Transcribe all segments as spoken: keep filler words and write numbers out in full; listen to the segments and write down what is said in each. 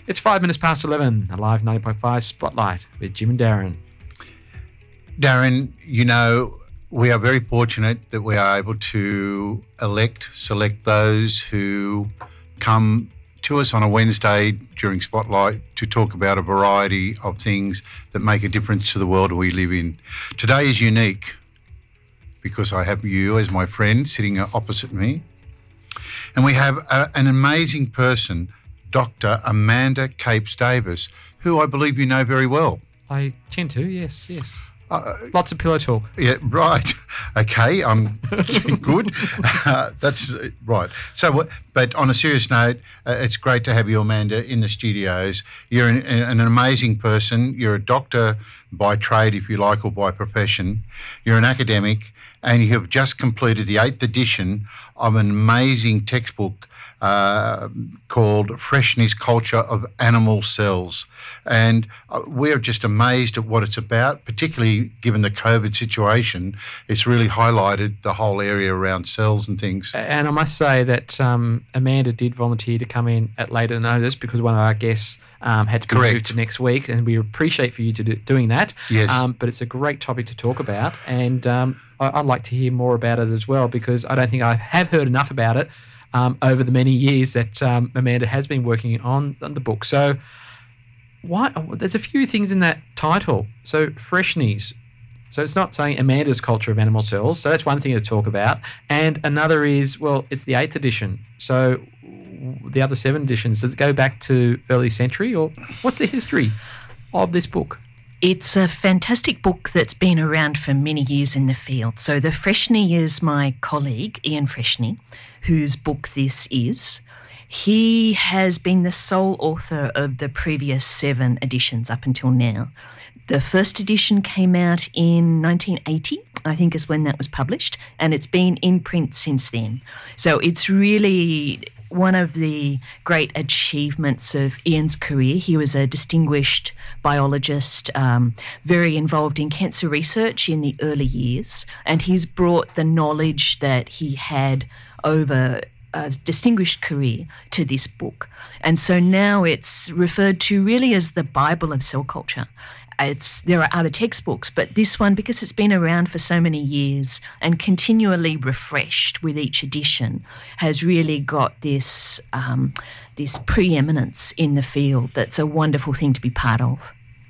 It's five minutes past eleven, a live ninety point five Spotlight with Jim and Darren. Darren, you know, we are very fortunate that we are able to elect, select those who come to us on a Wednesday during Spotlight to talk about a variety of things that make a difference to the world we live in. Today is unique because I have you as my friend sitting opposite me. And we have a, an amazing person, Doctor Amanda Capes-Davis, who I believe you know very well. I tend to, yes, yes. Uh, Lots of pillow talk. Yeah, right. Okay, I'm good. Uh, that's uh, right. So, but on a serious note, uh, it's great to have you, Amanda, in the studios. You're an, an amazing person. You're a doctor by trade, if you like, or by profession. You're an academic, and you have just completed the eighth edition of an amazing textbook uh, called Freshney's Culture of Animal Cells. And uh, we're just amazed at what it's about, particularly given the COVID situation. It's really highlighted the whole area around cells and things. And I must say that um, Amanda did volunteer to come in at later notice because one of our guests um, had to be Correct. moved to next week, and we appreciate for you to do, doing that. Yes. Um, but it's a great topic to talk about, and um, I, I'd like to hear more about it as well, because I don't think I have heard enough about it um, over the many years that um, Amanda has been working on, on the book. So why, oh, there's a few things in that title. So Freshney's. So it's not saying Amanda's Culture of Animal Cells. So that's one thing to talk about. And another is, well, it's the eighth edition. So the other seven editions, does it go back to early century, or what's the history of this book? It's a fantastic book that's been around for many years in the field. So the Freshney is my colleague, Ian Freshney, whose book this is. He has been the sole author of the previous seven editions up until now. The first edition came out in nineteen eighty, I think is when that was published, and it's been in print since then. So it's really one of the great achievements of Ian's career. He was a distinguished biologist, um, very involved in cancer research in the early years, and he's brought the knowledge that he had over a distinguished career to this book. And so now it's referred to really as the Bible of cell culture. It's, there are other textbooks, but this one, because it's been around for so many years and continually refreshed with each edition, has really got this um, this preeminence in the field that's a wonderful thing to be part of.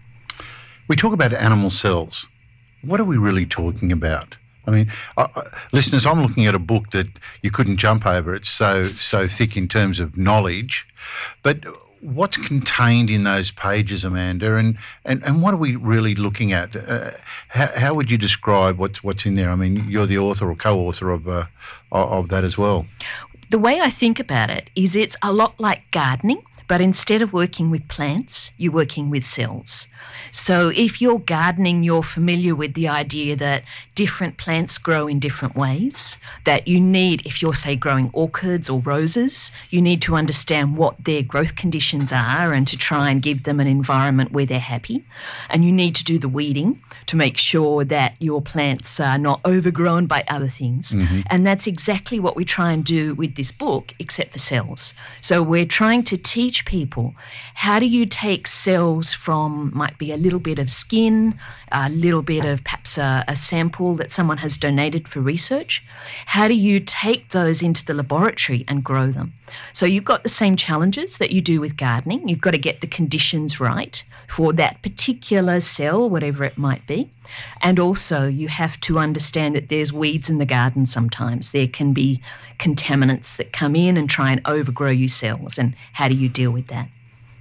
We talk about animal cells. What are we really talking about? I mean, uh, uh, listeners, I'm looking at a book that you couldn't jump over. It's so so thick in terms of knowledge. But what's contained in those pages, Amanda, and, and, and what are we really looking at? Uh, how, how would you describe what's what's in there? I mean, you're the author or co-author of uh, of that as well. The way I think about it is it's a lot like gardening, but instead of working with plants, you're working with cells. So if you're gardening, you're familiar with the idea that different plants grow in different ways, that you need, if you're, say, growing orchids or roses, you need to understand what their growth conditions are and to try and give them an environment where they're happy. And you need to do the weeding to make sure that your plants are not overgrown by other things. Mm-hmm. And that's exactly what we try and do with this book, except for cells. So we're trying to teach people, how do you take cells from, might be a little bit of skin, a little bit of perhaps a, a sample that someone has donated for research, how do you take those into the laboratory and grow them? So you've got the same challenges that you do with gardening. You've got to get the conditions right for that particular cell, whatever it might be. And also you have to understand that there's weeds in the garden sometimes. There can be contaminants that come in and try and overgrow your cells, and how do you deal with that?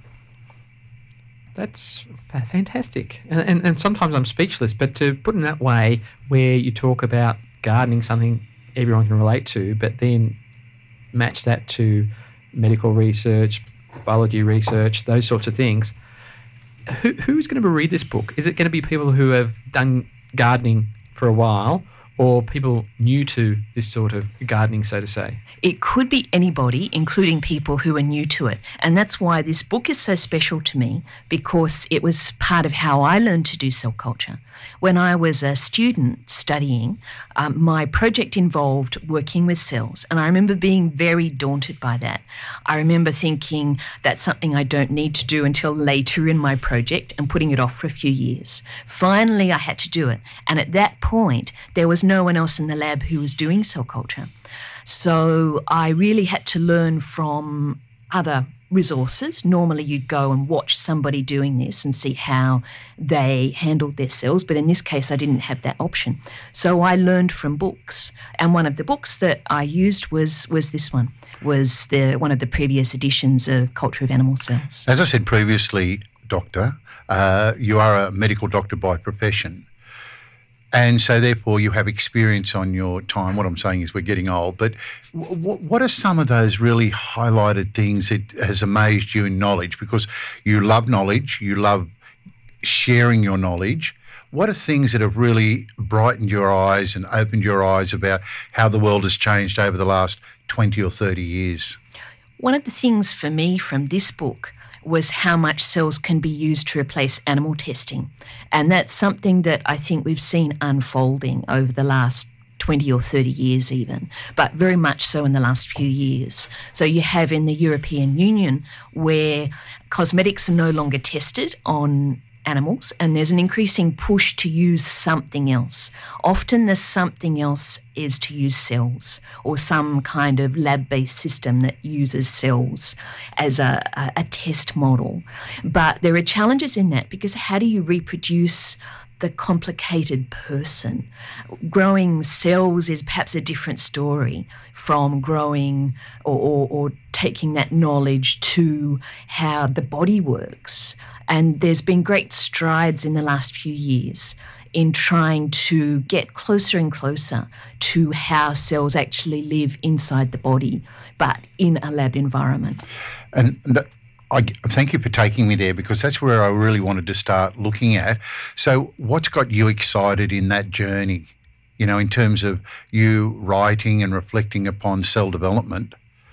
That's fantastic. And, and, and sometimes I'm speechless, but to put it in that way where you talk about gardening, something everyone can relate to, but then match that to medical research, biology research, those sorts of things. Who, who's going to read this book? Is it going to be people who have done gardening for a while, or people new to this sort of gardening, so to say? It could be anybody, including people who are new to it. And that's why this book is so special to me, because it was part of how I learned to do cell culture. When I was a student studying, um, my project involved working with cells. And I remember being very daunted by that. I remember thinking that's something I don't need to do until later in my project and putting it off for a few years. Finally, I had to do it. And at that point, there was no one else in the lab who was doing cell culture. So I really had to learn from other resources. Normally you'd go and watch somebody doing this and see how they handled their cells, but in this case I didn't have that option. So I learned from books, and one of the books that I used was was this one, was the one of the previous editions of Culture of Animal Cells. As I said previously, Doctor, uh, you are a medical doctor by profession. And so, therefore, you have experience on your time. What I'm saying is we're getting old. But w- w- what are some of those really highlighted things that has amazed you in knowledge? Because you love knowledge, you love sharing your knowledge. What are things that have really brightened your eyes and opened your eyes about how the world has changed over the last twenty or thirty years? One of the things for me from this book was how much cells can be used to replace animal testing. And that's something that I think we've seen unfolding over the last twenty or thirty years even, but very much so in the last few years. So you have in the European Union where cosmetics are no longer tested on animals, and there's an increasing push to use something else. Often the something else is to use cells or some kind of lab-based system that uses cells as a, a, a test model. But there are challenges in that, because how do you reproduce the complicated person? Growing cells is perhaps a different story from growing or, or, or taking that knowledge to how the body works. And there's been great strides in the last few years in trying to get closer and closer to how cells actually live inside the body, but in a lab environment. And th- I thank you for taking me there, because that's where I really wanted to start looking at. So what's got you excited in that journey, you know, in terms of you writing and reflecting upon cell development?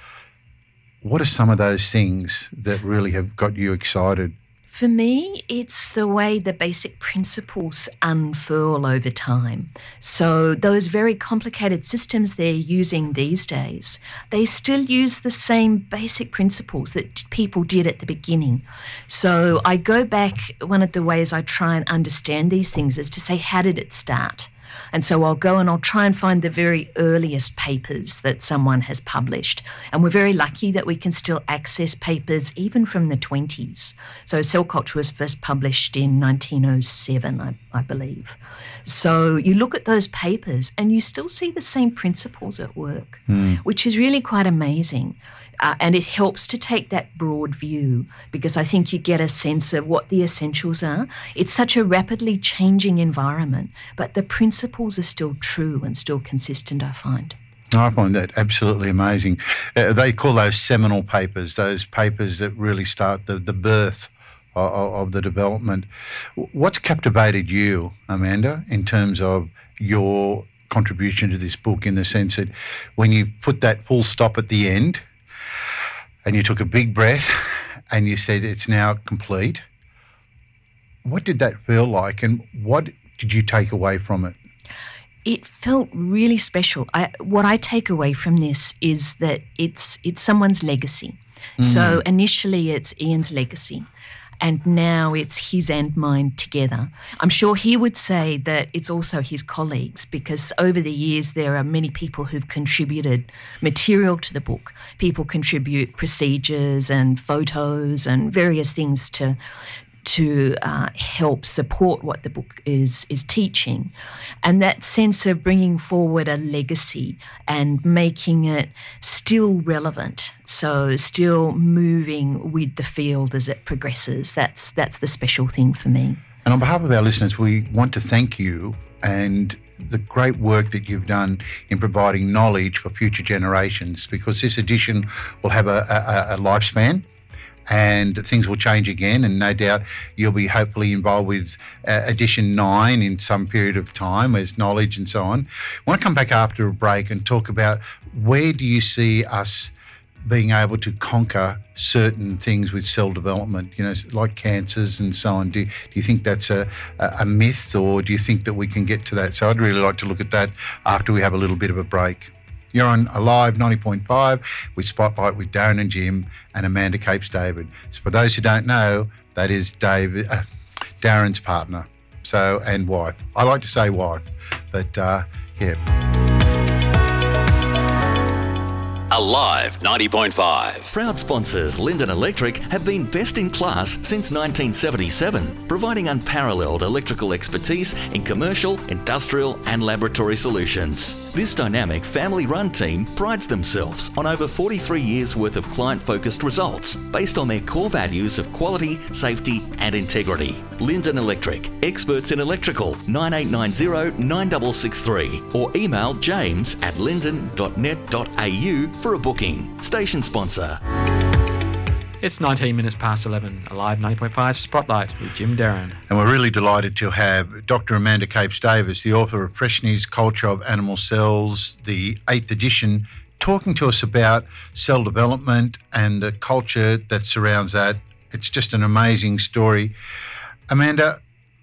What are some of those things that really have got you excited? For me, it's the way the basic principles unfurl over time. So those very complicated systems they're using these days, they still use the same basic principles that people did at the beginning. So I go back, one of the ways I try and understand these things is to say, how did it start? And so I'll go and I'll try and find the very earliest papers that someone has published. And we're very lucky that we can still access papers even from the twenties. So Cell Culture was first published in nineteen oh seven, I, I believe. So you look at those papers and you still see the same principles at work, mm. which is really quite amazing. Uh, and it helps to take that broad view, because I think you get a sense of what the essentials are. It's such a rapidly changing environment, but the principles are still true and still consistent, I find. I find that absolutely amazing. Uh, they call those seminal papers, those papers that really start the, the birth of, of the development. What's captivated you, Amanda, in terms of your contribution to this book, in the sense that when you put that full stop at the end, and you took a big breath and you said it's now complete, what did that feel like, and what did you take away from it? It felt really special. I, what I take away from this is that it's it's someone's legacy. Mm. So initially it's Ian's legacy, and now it's his and mine together. I'm sure he would say that it's also his colleagues, because over the years there are many people who've contributed material to the book. People contribute procedures and photos and various things to to uh, help support what the book is is teaching. And that sense of bringing forward a legacy and making it still relevant, so still moving with the field as it progresses, that's that's the special thing for me. And on behalf of our listeners, we want to thank you and the great work that you've done in providing knowledge for future generations, because this edition will have a, a, a lifespan. and things will change again, and no doubt you'll be hopefully involved with uh, edition nine in some period of time as knowledge and so on. I want to come back after a break and talk about where do you see us being able to conquer certain things with cell development, you know, like cancers and so on. Do, do you think that's a, a myth, or do you think that we can get to that? So I'd really like to look at that after we have a little bit of a break. You're on Alive ninety point five with Spotlight with Darren and Jim and Amanda Capes David. So for those who don't know, that is David, uh, Darren's partner, so and wife. I like to say wife, but uh, yeah. Alive ninety point five. Proud sponsors Linden Electric have been best in class since nineteen seventy-seven, providing unparalleled electrical expertise in commercial, industrial and laboratory solutions. This dynamic family-run team prides themselves on over forty-three years worth of client-focused results based on their core values of quality, safety and integrity. Linden Electric, experts in electrical, nine eight nine zero nine six six three or email james at linden dot net dot a u for a booking. Station sponsor. It's nineteen minutes past eleven. Alive ninety point five Spotlight with Jim Darren. And we're really delighted to have Doctor Amanda Capes Davis, the author of Prešerni's Culture of Animal Cells, the eighth edition, talking to us about cell development and the culture that surrounds that. It's just an amazing story. Amanda,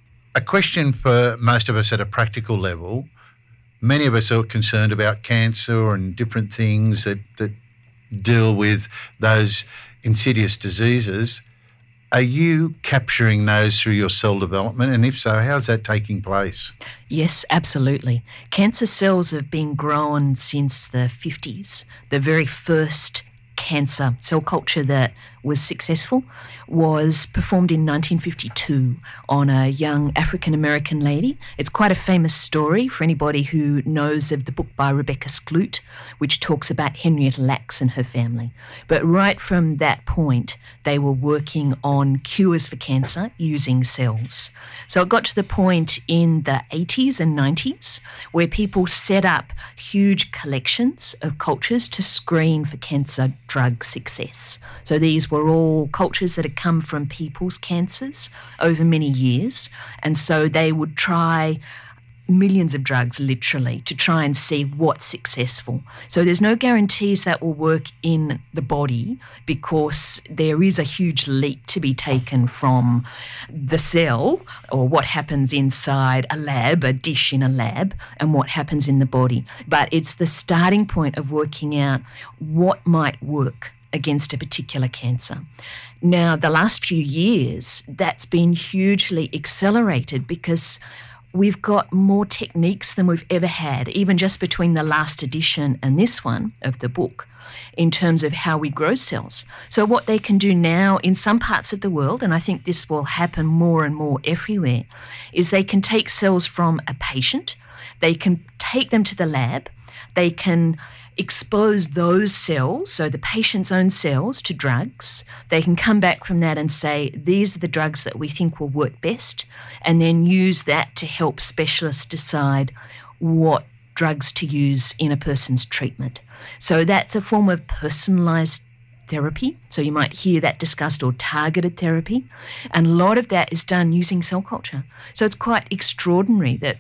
a question for most of us at a practical level. Many of us are concerned about cancer and different things that, that deal with those insidious diseases. Are you capturing those through your cell development? And if so, how's that taking place? Yes, absolutely. Cancer cells have been grown since the fifties. The very first cancer cell culture that was successful was performed in nineteen fifty-two on a young African-American lady. It's quite a famous story for anybody who knows of the book by Rebecca Skloot, which talks about Henrietta Lacks and her family. But right from that point, they were working on cures for cancer using cells. So it got to the point in the eighties and nineties where people set up huge collections of cultures to screen for cancer drug success. So these were all cultures that had come from people's cancers over many years, and so they would try millions of drugs literally to try and see what's successful. So there's no guarantees that will work in the body because there is a huge leap to be taken from the cell or what happens inside a lab, a dish in a lab, and what happens in the body. But it's the starting point of working out what might work against a particular cancer. Now, the last few years, that's been hugely accelerated because we've got more techniques than we've ever had, even just between the last edition and this one of the book, in terms of how we grow cells. So what they can do now in some parts of the world, and I think this will happen more and more everywhere, is they can take cells from a patient, they can take them to the lab, they can expose those cells, so the patient's own cells, to drugs. They can come back from that and say, these are the drugs that we think will work best, and then use that to help specialists decide what drugs to use in a person's treatment. So that's a form of personalised therapy. So you might hear that discussed, or targeted therapy. And a lot of that is done using cell culture. So it's quite extraordinary that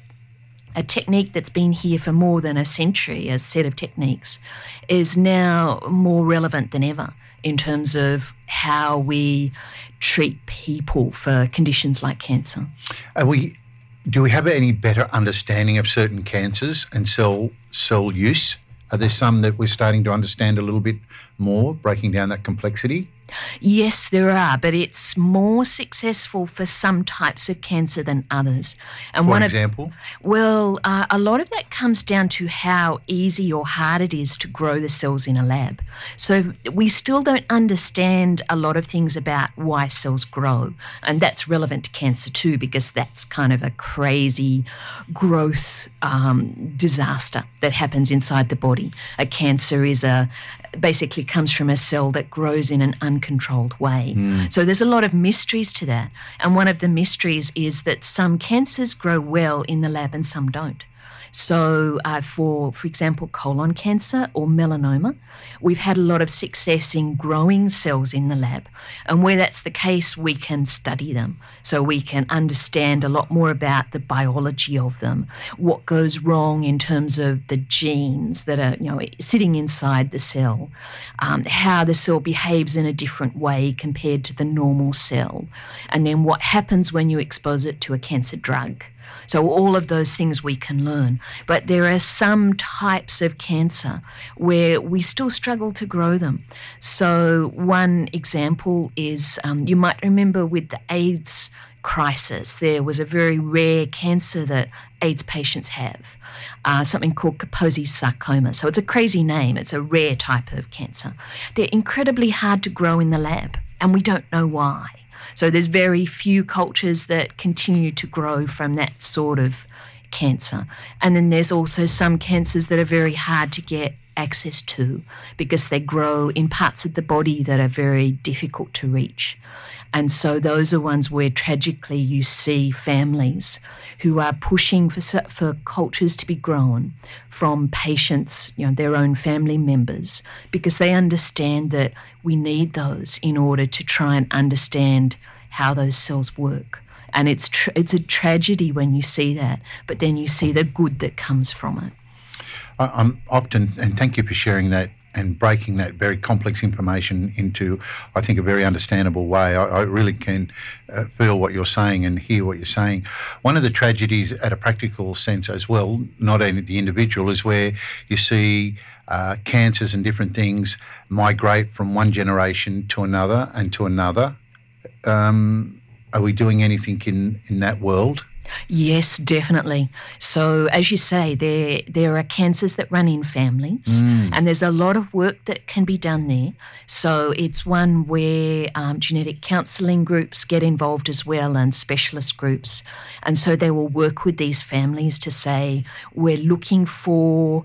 a technique that's been here for more than a century, a set of techniques, is now more relevant than ever in terms of how we treat people for conditions like cancer. Are we, do we have any better understanding of certain cancers and cell cell use? Are there some that we're starting to understand a little bit more, breaking down that complexity? Yes, there are, but it's more successful for some types of cancer than others. And For one example? Of, well, uh, a lot of that comes down to how easy or hard it is to grow the cells in a lab. So we still don't understand a lot of things about why cells grow, and that's relevant to cancer too, because that's kind of a crazy growth um, disaster that happens inside the body. A cancer is a basically comes from a cell that grows in an uncontrolled way. Mm. So there's a lot of mysteries to that. And one of the mysteries is that some cancers grow well in the lab and some don't. So uh, for, for example, colon cancer or melanoma, we've had a lot of success in growing cells in the lab. And where that's the case, we can study them. So we can understand a lot more about the biology of them, what goes wrong in terms of the genes that are, you know, sitting inside the cell, um, how the cell behaves in a different way compared to the normal cell, and then what happens when you expose it to a cancer drug. So all of those things we can learn. But there are some types of cancer where we still struggle to grow them. So one example is, um, you might remember with the AIDS crisis, there was a very rare cancer that AIDS patients have, uh, something called Kaposi's sarcoma. So it's a crazy name. It's a rare type of cancer. They're incredibly hard to grow in the lab, and we don't know why. So there's very few cultures that continue to grow from that sort of cancer. And then there's also some cancers that are very hard to get access to because they grow in parts of the body that are very difficult to reach. And so those are ones where tragically you see families who are pushing for, for cultures to be grown from patients, you know, their own family members, because they understand that we need those in order to try and understand how those cells work. And it's tr- it's a tragedy when you see that, but then you see the good that comes from it. I, I'm often, and thank you for sharing that and breaking that very complex information into, I think, a very understandable way. I, I really can uh, feel what you're saying and hear what you're saying. One of the tragedies at a practical sense as well, not only the individual, is where you see uh, cancers and different things migrate from one generation to another and to another. Um, are we doing anything in, in that world? Yes, definitely. So as you say, there there are cancers that run in families, mm. and there's a lot of work that can be done there. So it's one where um, genetic counselling groups get involved as well, and specialist groups. And so they will work with these families to say, we're looking for...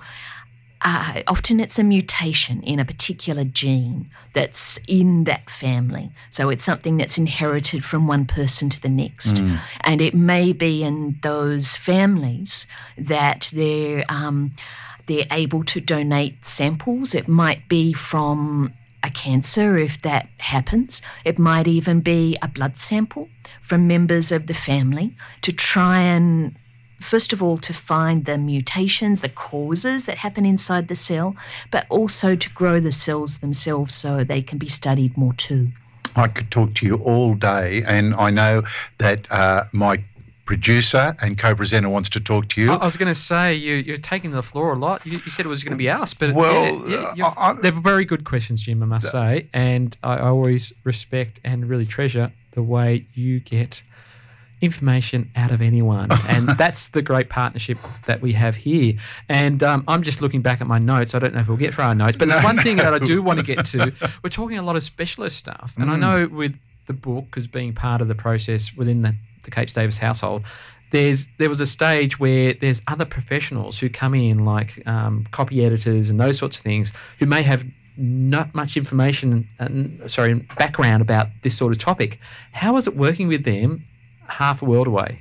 Uh, often it's a mutation in a particular gene that's in that family. So it's something that's inherited from one person to the next. Mm. And it may be in those families that they're, um, they're able to donate samples. It might be from a cancer if that happens. It might even be a blood sample from members of the family to try and, first of all, to find the mutations, the causes that happen inside the cell, but also to grow the cells themselves so they can be studied more too. I could talk to you all day, and I know that uh, my producer and co-presenter wants to talk to you. I was going to say, you, you're taking the floor a lot. You, you said it was going to be us, but well, yeah, yeah, I, I, they're very good questions, Jim, I must say, and I, I always respect and really treasure the way you get information out of anyone, and that's the great partnership that we have here. And um, I'm just looking back at my notes. I don't know if we'll get through our notes, but no, one no. thing that I do want to get to, we're talking a lot of specialist stuff, and mm. I know with the book as being part of the process within the, the Capes Davis household, there's there was a stage where there's other professionals who come in, like um, copy editors and those sorts of things, who may have not much information, uh, sorry, background about this sort of topic. How is it working with them half a world away?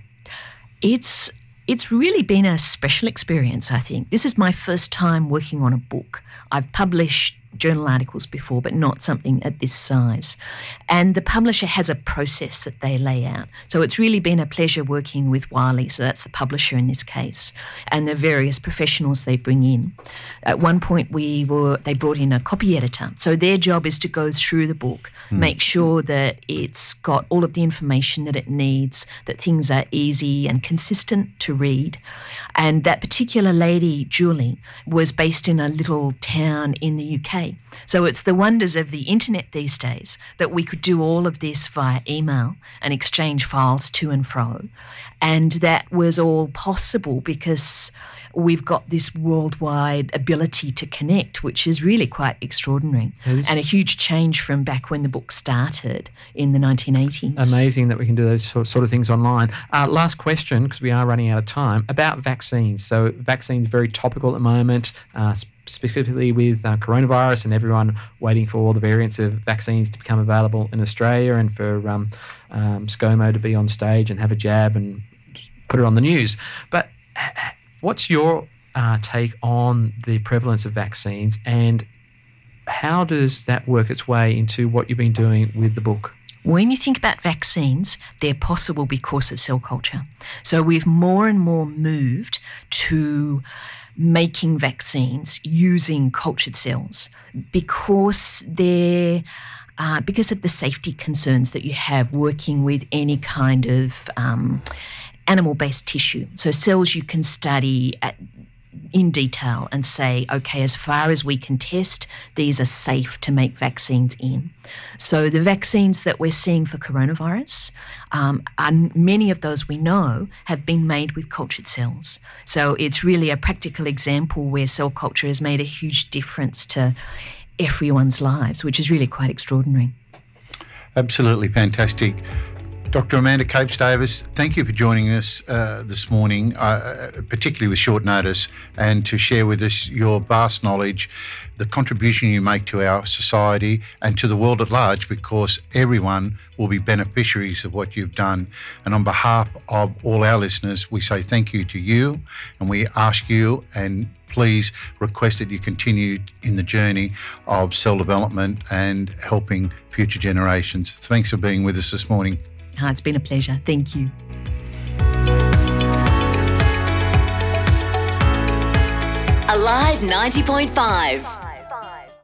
It's it's really been a special experience, I think. This is my first time working on a book. I've published journal articles before, but not something at this size. And the publisher has a process that they lay out. So it's really been a pleasure working with Wiley, so that's the publisher in this case, and the various professionals they bring in. At one point, we were they brought in a copy editor. So their job is to go through the book, mm. make sure that it's got all of the information that it needs, that things are easy and consistent to read. And that particular lady, Julie, was based in a little town in the U K. So it's the wonders of the internet these days that we could do all of this via email and exchange files to and fro. And that was all possible because we've got this worldwide ability to connect, which is really quite extraordinary and a huge change from back when the book started in the nineteen eighties. Amazing that we can do those sort of things online. Uh, last question, because we are running out of time, about vaccines. So vaccines very topical at the moment, uh, specifically with uh, coronavirus and everyone waiting for all the variants of vaccines to become available in Australia, and for um, um, ScoMo to be on stage and have a jab and put it on the news. But what's your uh, take on the prevalence of vaccines, and how does that work its way into what you've been doing with the book? When you think about vaccines, they're possible because of cell culture. So we've more and more moved to making vaccines using cultured cells because they're uh, because of the safety concerns that you have working with any kind of um, animal-based tissue. So cells you can study at in detail and say, okay, as far as we can test, these are safe to make vaccines in. So the vaccines that we're seeing for coronavirus, um, and many of those we know have been made with cultured cells. So it's really a practical example where cell culture has made a huge difference to everyone's lives, which is really quite extraordinary. Absolutely fantastic. Doctor Amanda Capes-Davis, thank you for joining us uh, this morning, uh, particularly with short notice, and to share with us your vast knowledge, the contribution you make to our society and to the world at large, because everyone will be beneficiaries of what you've done. And on behalf of all our listeners, we say thank you to you, and we ask you, and please request that you continue in the journey of cell development and helping future generations. Thanks for being with us this morning. Oh, it's been a pleasure. Thank you. Alive ninety point five.